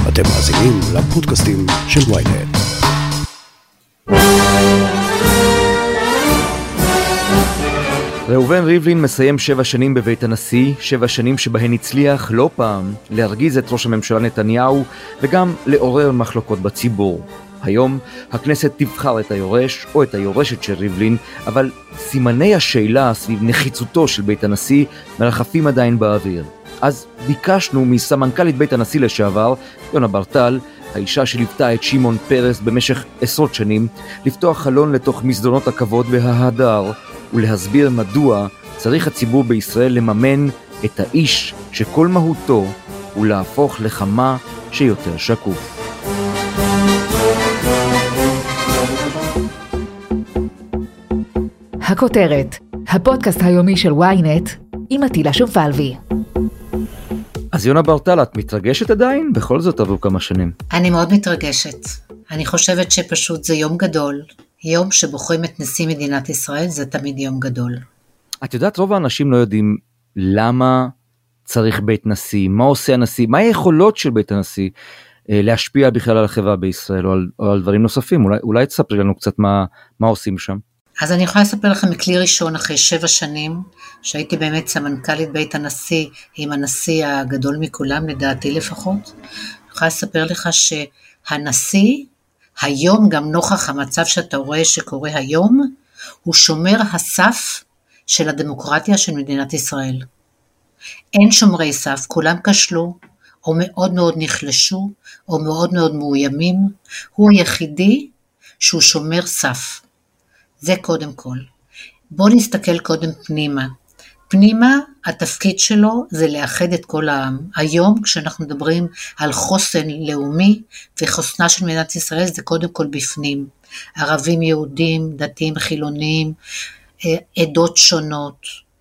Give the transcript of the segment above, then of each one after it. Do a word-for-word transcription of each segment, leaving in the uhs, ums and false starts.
אתם מאזינים לפודקאסטים של וויינט. ראובן ריבלין מסיים שבע שנים בבית הנשיא, שבע שנים שבהן הצליח לא פעם להרגיז את ראש הממשלה נתניהו וגם לעורר מחלוקות בציבור. היום הכנסת תבחר את היורש או את היורשת של ריבלין, אבל סימני השאלה סביב נחיצותו של בית הנשיא מרחפים עדיין באוויר. אז ביקשנו מסמנכ"לית בית הנשיא לשעבר, יונה ברטל, האישה שליוותה את שמעון פרס במשך עשרות שנים, לפתוח חלון לתוך מסדרונות הכבוד וההדר, ולהסביר מדוע צריך הציבור בישראל לממן את האיש שכל מהותו הוא להפוך לכמה שיותר שקוף. הכותרת, הפודקאסט היומי של וויינט עם עטילה שומפלבי. אז יונה ברטל, את מתרגשת עדיין? בכל זאת עברו כמה שנים. אני מאוד מתרגשת. אני חושבת שפשוט זה יום גדול. יום שבוחרים את נשיא מדינת ישראל זה תמיד יום גדול. את יודעת, רוב האנשים לא יודעים למה צריך בית נשיא, מה עושה הנשיא, מה היכולות של בית הנשיא להשפיע בכלל על החברה בישראל או על, או על דברים נוספים. אולי, אולי תספרי לנו קצת מה, מה עושים שם. אז אני יכולה לספר לכם מכלי ראשון אחרי שבע שנים, שהייתי באמת סמנכ"לית בית הנשיא, עם הנשיא הגדול מכולם, לדעתי לפחות. אני יכולה לספר לך שהנשיא, היום גם נוכח המצב שאתה רואה שקורה היום, הוא שומר הסף של הדמוקרטיה של מדינת ישראל. אין שומרי סף, כולם כשלו, או מאוד מאוד נחלשו, או מאוד מאוד מאוימים. הוא היחידי שהוא שומר סף. זה קודם כל. בואו נסתכל קודם פנימה. פנימה, התפקיד שלו זה לאחד את כל העם. היום כשאנחנו מדברים על חוסן לאומי וחוסנה של מדינת ישראל, זה קודם כל בפנים. ערבים, יהודים, דתיים, חילוניים, עדות שונות.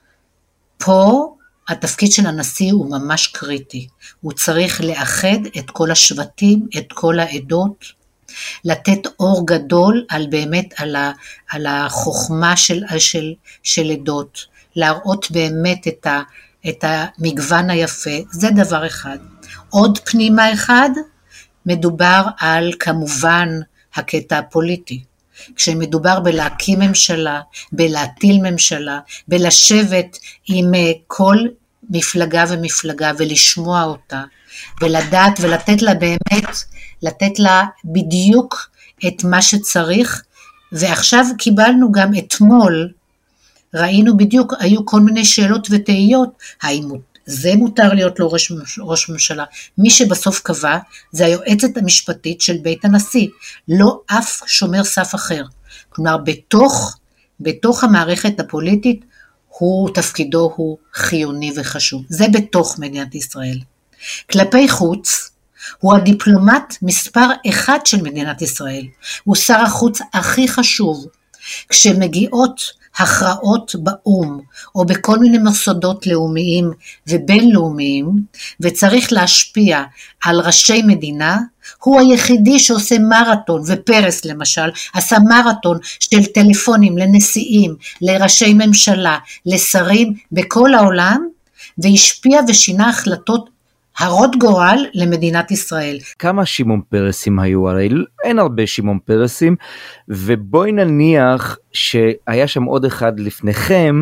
פה התפקיד של הנשיא הוא ממש קריטי. הוא צריך לאחד את כל השבטים, את כל העדות, לתת אור גדול על באמת על, ה, על החוכמה של, של, של עדות, להראות באמת את, ה, את המגוון היפה, זה דבר אחד. עוד פנימה אחד, מדובר על כמובן הקטע הפוליטי. כשמדובר בלהקים ממשלה, בלהטיל ממשלה, בלשבת עם כל מפלגה ומפלגה ולשמוע אותה, ולדעת ולתת לה באמת, לתת לה בדיוק את מה שצריך, ועכשיו קיבלנו גם אתמול, ראינו בדיוק, היו כל מיני שאלות ותהיות, האם זה מותר להיות לו ראש, ראש ממשלה, מי שבסוף קבע, זה היועצת המשפטית של בית הנשיא, לא אף שומר סף אחר, כלומר בתוך, בתוך המערכת הפוליטית, הוא, תפקידו הוא חיוני וחשוב, זה בתוך מדינת ישראל. כלפי חוץ, הוא הדיפלומט מספר אחד של מדינת ישראל, הוא שר החוץ הכי חשוב, כשמגיעות הכרעות באום, או בכל מיני מוסדות לאומיים ובינלאומיים, וצריך להשפיע על ראשי מדינה, הוא היחידי שעושה מרתון, ופרס למשל, עשה מרתון של טלפונים לנשיאים, לראשי ממשלה, לשרים בכל העולם, והשפיע ושינה החלטות הרות גורל למדינת ישראל. כמה שמעון פרסים היו? הרי אין הרבה שמעון פרסים, ובואי נניח שהיה שם עוד אחד לפניכם,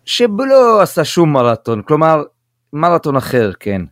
שלא עשה שום מרתון, כלומר מרתון אחר, כן.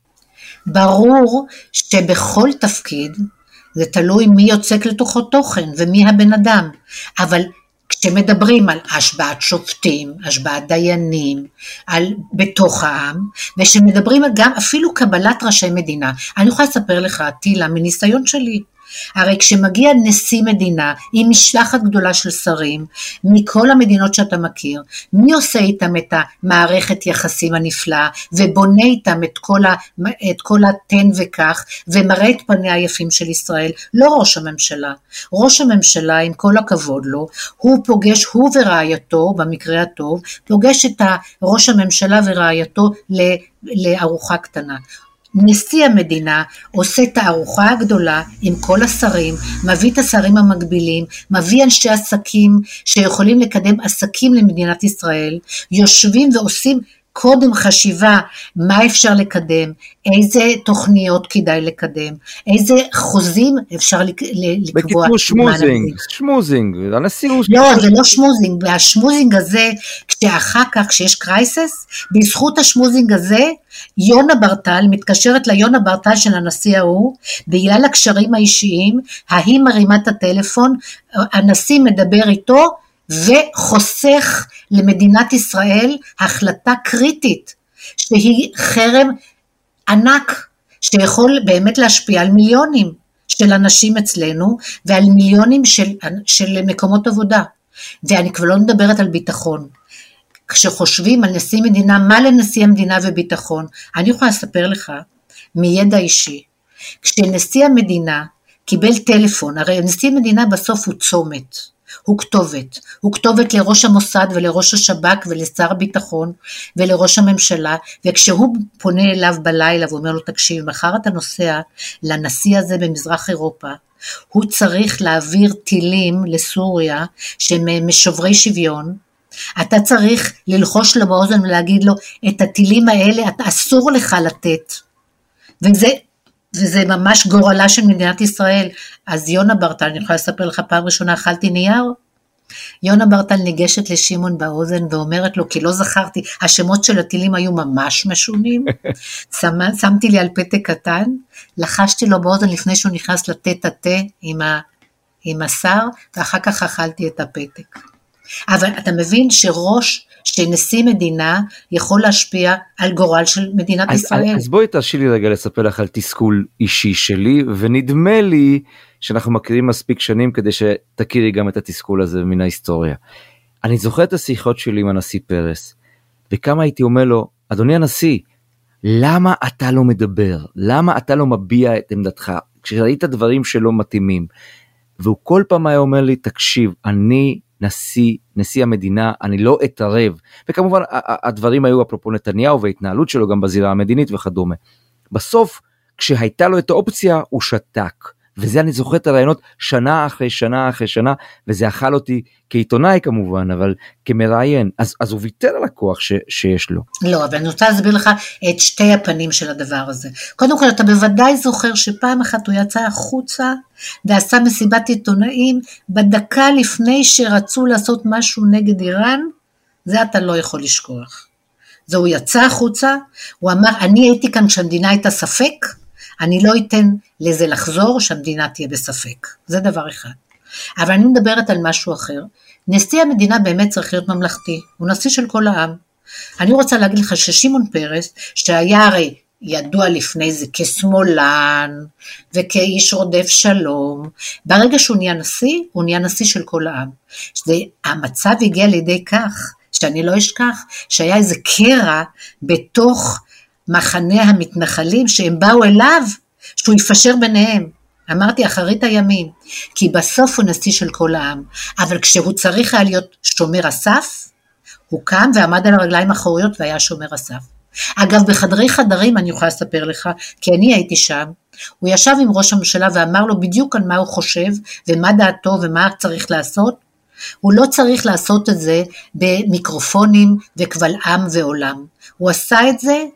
ברור שבכל תפקיד, זה תלוי מי יוצק לתוכו תוכן, ומי הבן אדם, אבל כשמדברים על השבעת שופטים, השבעת דיינים, על בתוך העם, ושמדברים גם אפילו קבלת ראשי מדינה, אני יכולה לספר לך, עטילה, מניסיון שלי, הרי כשמגיע נשיא מדינה, עם משלחת גדולה של שרים, מכל המדינות שאתה מכיר, מי עושה איתם את המערכת יחסים הנפלאה, ובונה איתם את כל, ה, את כל התן וכך, ומראה את פניה היפים של ישראל, לא ראש הממשלה. ראש הממשלה, עם כל הכבוד לו, הוא פוגש, הוא ורעייתו, במקרה הטוב, פוגש את ראש הממשלה ורעייתו לארוחה קטנה. נשיא המדינה עושה את הארוחה הגדולה עם כל השרים, מביא את השרים המקבילים, מביא אנשי עסקים שיכולים לקדם עסקים למדינת ישראל, יושבים ועושים קודם חשיבה מה אפשר לקדם, איזה תוכניות כדאי לקדם, איזה חוזים אפשר לקבוע. בקיצור שמוזינג, שמוזינג, הנשיא הוא... לא, זה לא שמוזינג, והשמוזינג הזה, כשאחר כך, כשיש קרייסס, בזכות השמוזינג הזה, יונה ברטל, מתקשרת ליונה ברטל של הנשיא ההוא, בגלל הקשרים האישיים, ההיא מרימה את הטלפון, הנשיא מדבר איתו, וחוסך למדינת ישראל החלטה קריטית, שהיא חרם ענק, שיכול באמת להשפיע על מיליונים של אנשים אצלנו, ועל מיליונים של, של מקומות עבודה, ואני כבר לא מדברת על ביטחון, כשחושבים על נשיא מדינה, מה לנשיא המדינה וביטחון, אני יכולה לספר לך, מידע אישי, כשנשיא המדינה קיבל טלפון, הרי נשיא המדינה בסוף הוא צומת, הוא כתובת, הוא כתובת לראש המוסד ולראש השב"כ ולשר הביטחון ולראש הממשלה, וכשהוא פונה אליו בלילה ואומר לו תקשיב, מחר אתה נוסע לנשיא הזה במזרח אירופה, הוא צריך להעביר טילים לסוריה שהם משוברי שוויון, אתה צריך ללחוש לו באוזן ולהגיד לו את הטילים האלה אתה אסור לך לתת, וזה וזה ממש גורלה של מדינת ישראל. אז יונה ברטל, אני יכולה לספר לך, פעם ראשונה אכלתי נייר, יונה ברטל ניגשת לשמעון באוזן ואומרת לו, כי לא זכרתי, השמות של הטילים היו ממש משונים, שמתי לי על פתק קטן, לחשתי לו באוזן לפני שהוא נכנס לתת התה עם, ה, עם השר, ואחר כך אכלתי את הפתק. אבל אתה מבין שראש, שנשיא מדינה יכול להשפיע על גורל של מדינת אז, ישראל. אז בואי תרשי לי רגע לספר לך על תסכול אישי שלי, ונדמה לי שאנחנו מכירים מספיק שנים כדי שתכירי גם את התסכול הזה מן ההיסטוריה. אני זוכר את השיחות שלי עם הנשיא פרס, וכמה הייתי אומר לו, אדוני הנשיא, למה אתה לא מדבר? למה אתה לא מביע את עמדתך? כשראית דברים שלא מתאימים, והוא כל פעם היה אומר לי, תקשיב, אני נשיא, נשיא המדינה, אני לא אתערב, וכמובן הדברים היו אפרופו נתניהו וההתנהלות שלו גם בזירה המדינית וכדומה. בסוף, כשהייתה לו את האופציה, הוא שתק, וזה אני זוכר את הרעיונות שנה אחרי שנה אחרי שנה, וזה אכל אותי כעיתונאי כמובן, אבל כמראיין, אז, אז הוא ויתר על הכוח ש, שיש לו. לא, אבל אני רוצה להסביר לך את שתי הפנים של הדבר הזה. קודם כל, אתה בוודאי זוכר שפעם אחת הוא יצא החוצה, ועשה מסיבת עיתונאים, בדקה לפני שרצו לעשות משהו נגד איראן, זה אתה לא יכול לשכוח. זה הוא יצא החוצה, הוא אמר, אני הייתי כאן כשהמדינה הייתה ספק, אני לא אתן לזה לחזור, שהמדינה תהיה בספק. זה דבר אחד. אבל אני מדברת על משהו אחר. נשיא המדינה באמת צריך להיות ממלכתי, הוא נשיא של כל העם. אני רוצה להגיד לך ששמעון פרס, שהיה הרי ידוע לפני זה כשמאלן, וכאיש רודף שלום, ברגע שהוא נהיה נשיא, הוא נהיה נשיא של כל העם. שזה, המצב הגיע לידי כך, שאני לא אשכח, שהיה איזה קרע בתוך מחנה המתנחלים, שהם באו אליו, שהוא יפשר ביניהם. אמרתי אחרית הימים, כי בסוף הוא נשיא של כל העם, אבל כשהוא צריך היה להיות שומר הסף, הוא קם ועמד על הרגליים האחוריות והיה שומר הסף. אגב, בחדרי חדרים אני יכולה לספר לך, כי אני הייתי שם, הוא ישב עם ראש הממשלה ואמר לו בדיוק על מה הוא חושב, ומה דעתו ומה צריך לעשות, הוא לא צריך לעשות את זה במיקרופונים וקבל עם ועולם, הוא עשה את זה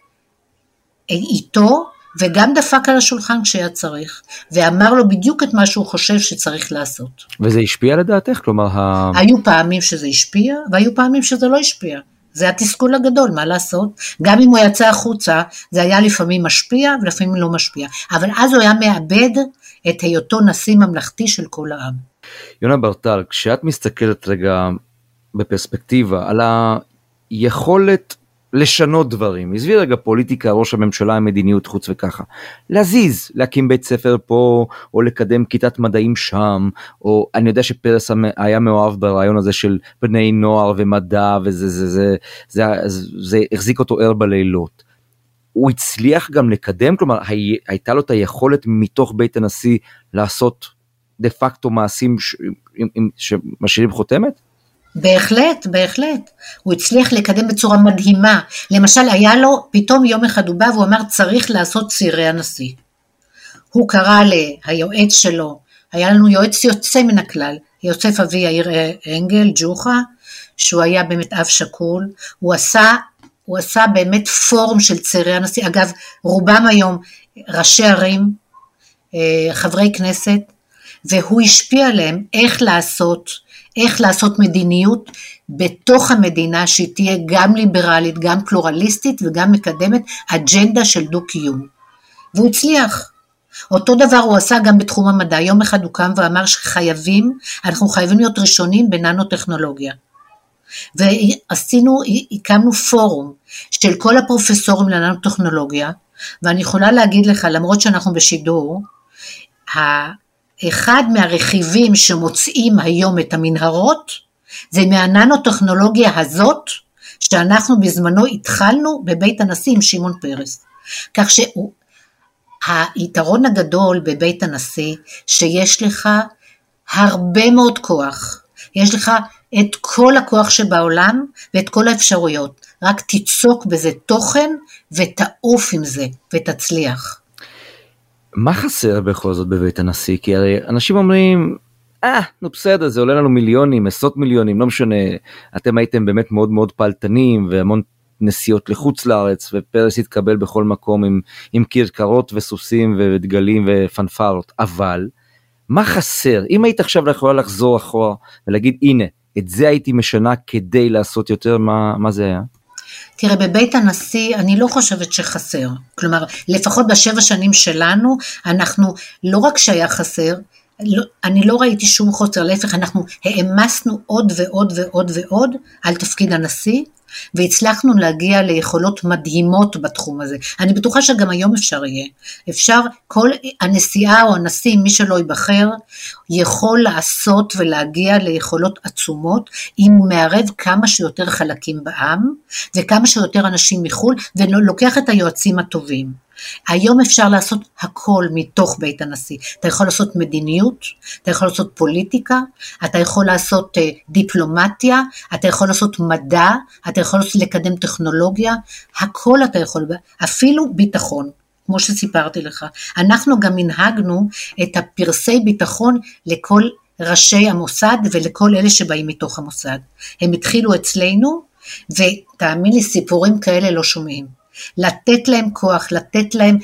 איתו, וגם דפק על השולחן כשהיה צריך, ואמר לו בדיוק את מה שהוא חושב שצריך לעשות. וזה השפיע לדעתך? כלומר, ה... היו פעמים שזה השפיע, והיו פעמים שזה לא השפיע. זה התסכול הגדול, מה לעשות? גם אם הוא יצא החוצה, זה היה לפעמים משפיע, ולפעמים לא משפיע. אבל אז הוא היה מאבד את היותו נשיא ממלכתי של כל העם. יונה ברטל, כשאת מסתכלת רגע בפרספקטיבה, על היכולת לשנות דברים, עזבי רגע פוליטיקה, ראש הממשלה, מדיניות חוץ וככה, להזיז, להקים בית ספר פה, או לקדם כיתת מדעים שם, או אני יודע שפרס היה מאוהב ברעיון הזה של בני נוער ומדע, וזה זה, זה, זה, זה, זה החזיק אותו ער בלילות. הוא הצליח גם לקדם, כלומר, הי, הייתה לו את היכולת מתוך בית הנשיא, לעשות דה פקטו מעשים ש, שמשאירים חותמת? בהחלט, בהחלט. הוא הצליח לקדם בצורה מדהימה. למשל, היה לו, פתאום יום אחד הוא בא והוא אמר, צריך לעשות צירי הנשיא. הוא קרא ליועץ שלו, היה לנו יועץ יוצא מן הכלל, יוסף אבי יאיר אנגל, ג'וחה, שהוא היה באמת אב שקול, הוא עשה הוא עשה באמת פורום של צעירי הנשיא, אגב, רובם היום ראשי ערים, חברי כנסת, והוא השפיע עליהם איך לעשות, איך לעשות מדיניות בתוך המדינה שהיא תהיה גם ליברלית, גם פלורליסטית וגם מקדמת אג'נדה של דו-קיום. והוא הצליח. אותו דבר הוא עשה גם בתחום המדע. יום אחד הוא קם ואמר שחייבים, אנחנו חייבים להיות ראשונים בננו-טכנולוגיה. ועשינו, הקמנו פורום של כל הפרופסורים לננו-טכנולוגיה, ואני יכולה להגיד לך, למרות שאנחנו בשידור, אחד מהרכיבים שמוצאים היום את המנהרות, זה מהננו-טכנולוגיה הזאת, שאנחנו בזמנו התחלנו בבית הנשיא עם שמעון פרס. כך שהיתרון הגדול בבית הנשיא, שיש לך הרבה מאוד כוח, יש לך את כל הכוח שבעולם, ואת כל האפשרויות, רק תיצוק בזה תוכן, ותעוף עם זה, ותצליח. מה חסר בכל זאת בבית הנשיא? כי הרי אנשים אומרים, אה, נו בסדר, זה עולה לנו מיליונים, עשרות מיליונים, לא משנה, אתם הייתם באמת מאוד מאוד פעלתנים, והמון נסיעות לחוץ לארץ, ופרס התקבל בכל מקום עם, עם קרקרות וסוסים ודגלים ופנפרות, אבל מה חסר? אם היית עכשיו יכולה לחזור אחורה, ולהגיד, הנה, את זה הייתי משנה כדי לעשות יותר, מה, מה זה היה? תראה, בבית הנשיא אני לא חושבת שחסר, כלומר, לפחות בשבע שנים שלנו, אנחנו לא רק שהיה חסר, לא, אני לא ראיתי שום חוסר, להפך, אנחנו העמסנו עוד ועוד ועוד ועוד על תפקיד הנשיא, והצלחנו להגיע ליכולות מדהימות בתחום הזה. אני בטוחה שגם היום אפשר יהיה. אפשר, כל הנשיאה או הנשיא, מי שלא ייבחר, יכול לעשות ולהגיע ליכולות עצומות, אם הוא מערב כמה שיותר חלקים בעם, וכמה שיותר אנשים מחול, ולוקח את היועצים הטובים. היום אפשר לעשות הכל מתוך בית הנשיא. אתה יכול לעשות מדיניות, אתה יכול לעשות פוליטיקה, אתה יכול לעשות uh, דיפלומטיה, אתה יכול לעשות מדע, אתה יכול לקדם טכנולוגיה, הכל אתה יכול, אפילו ביטחון, כמו שסיפרתי לך. אנחנו גם מנהגנו את הפרסי ביטחון לכל ראשי המוסד ולכל אלה שבאים מתוך המוסד. הם התחילו אצלנו, ותאמין לי, סיפורים כאלה לא שומעים. לתת להם כוח, לתת להם,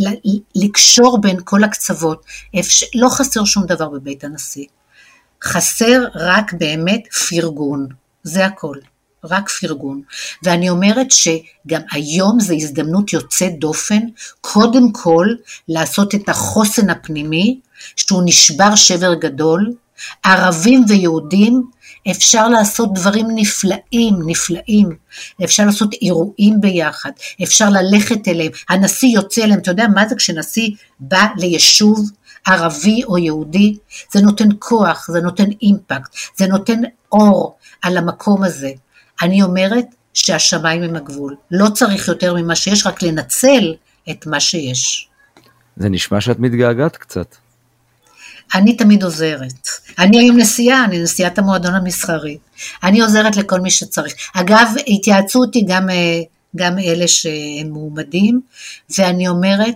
לקשור בין כל הקצוות, לא חסר שום דבר בבית הנשיא, חסר רק באמת פרגון, זה הכל, רק פרגון, ואני אומרת שגם היום זו הזדמנות יוצאת דופן, קודם כל לעשות את החוסן הפנימי, שהוא נשבר שבר גדול, ערבים ויהודים, אפשר לעשות דברים נפלאים, נפלאים, אפשר לעשות אירועים ביחד, אפשר ללכת אליהם, הנשיא יוצא אליהם, אתה יודע מה זה כשנשיא בא ליישוב ערבי או יהודי, זה נותן כוח, זה נותן אימפקט, זה נותן אור על המקום הזה, אני אומרת שהשמיים הם הגבול, לא צריך יותר ממה שיש, רק לנצל את מה שיש. זה נשמע שאת מתגעגעת קצת. אני תמיד עוזרת, אני היום נשיאה, אני נשיאת המועדון המסחרי, אני עוזרת לכל מי שצריך, אגב התייעצו אותי גם, גם אלה שהם מועמדים, ואני אומרת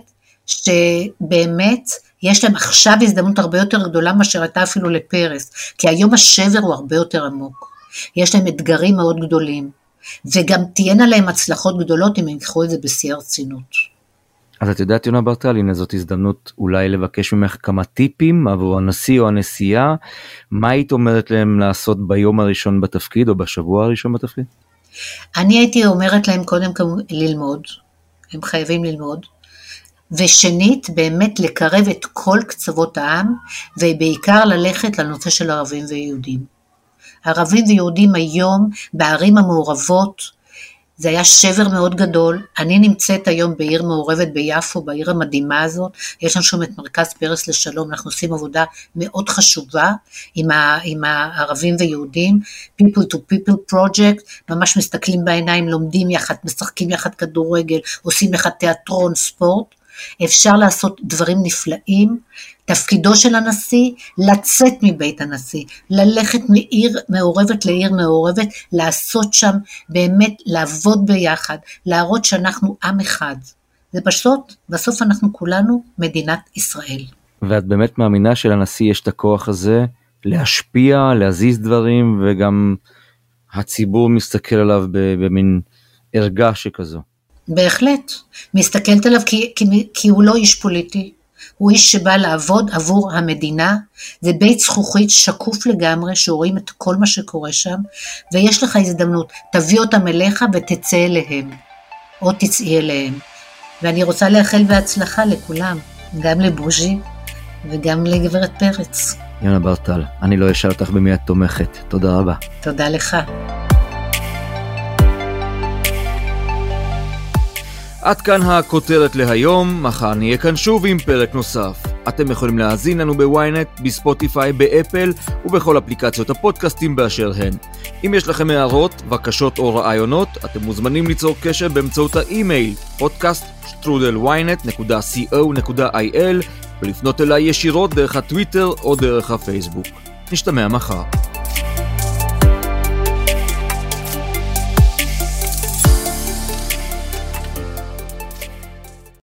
שבאמת יש להם עכשיו הזדמנות הרבה יותר גדולה מאשר הייתה אפילו לפרס, כי היום השבר הוא הרבה יותר עמוק, יש להם אתגרים מאוד גדולים, וגם תהיינה להם הצלחות גדולות אם הם יקחו את זה בשיא הרצינות. אז את יודעת יונה ברטל, הנה זאת הזדמנות אולי לבקש ממך כמה טיפים עבור הנשיא או הנשיאה, מה היית אומרת להם לעשות ביום הראשון בתפקיד או בשבוע הראשון בתפקיד? אני הייתי אומרת להם קודם ללמוד, הם חייבים ללמוד, ושנית באמת לקרב את כל קצוות העם, ובעיקר ללכת לנושא של ערבים ויהודים. ערבים ויהודים היום בערים המעורבות, זה היה שבר מאוד גדול, אני נמצאת היום בעיר מעורבת ביפו, בעיר המדהימה הזאת, יש לנו שם את מרכז פרס לשלום, אנחנו עושים עבודה מאוד חשובה עם, ה, עם הערבים ויהודים, people to people project, ממש מסתכלים בעיניים, לומדים יחד, משחקים יחד כדורגל, עושים יחד תיאטרון, ספורט, אפשר לעשות דברים נפלאים, תפקידו של הנשיא, לצאת מבית הנשיא, ללכת מעיר מעורבת לעיר מעורבת, לעשות שם באמת, לעבוד ביחד, להראות שאנחנו עם אחד. זה פשוט, בסוף אנחנו כולנו מדינת ישראל. ואת באמת מאמינה שלנשיא יש את הכוח הזה, להשפיע, להזיז דברים, וגם הציבור מסתכל עליו במין ערגה שכזו. בהחלט, מסתכלת עליו כי, כי, כי הוא לא איש פוליטי, הוא איש שבא לעבוד עבור המדינה, זה בית זכוכית שקוף לגמרי, שרואים את כל מה שקורה שם, ויש לך הזדמנות, תביא אותם אליך ותצא אליהם, או תצאי אליהם. ואני רוצה לאחל בהצלחה לכולם, גם לבוז'י וגם לגברת פרץ. יונה ברטל, אני לא אשאל אותך במי את תומכת, תודה רבה. תודה לך. עד כאן הכותרת להיום, מחר נהיה כאן שוב עם פרק נוסף. אתם יכולים להאזין לנו בוויינט, בספוטיפיי, באפל ובכל אפליקציות הפודקאסטים באשר הן. אם יש לכם הערות, בקשות או רעיונות, אתם מוזמנים ליצור קשר באמצעות האימייל פודקאסט שטרודל וויינט נקודה קו נקודה איי אל ולפנות אליי ישירות דרך הטוויטר או דרך הפייסבוק. נשתמע מחר.